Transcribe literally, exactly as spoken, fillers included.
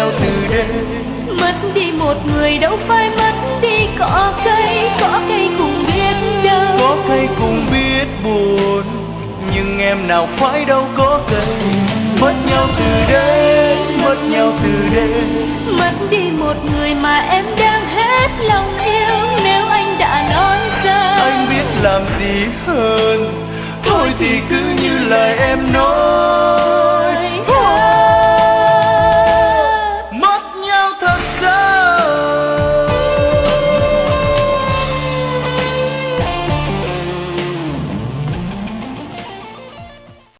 nhau từ đây. Mất đi một người đâu phải mất đi cỏ cây, cỏ cây cùng biết đâu. Có cây cùng biết buồn, nhưng em nào phải đâu có cây. Mất nhau từ đây, mất nhau từ đây. Mất đi một người mà em đang hết lòng yêu. Nếu anh đã nói ra, anh biết làm gì hơn. Thôi thì cứ như lời em nói,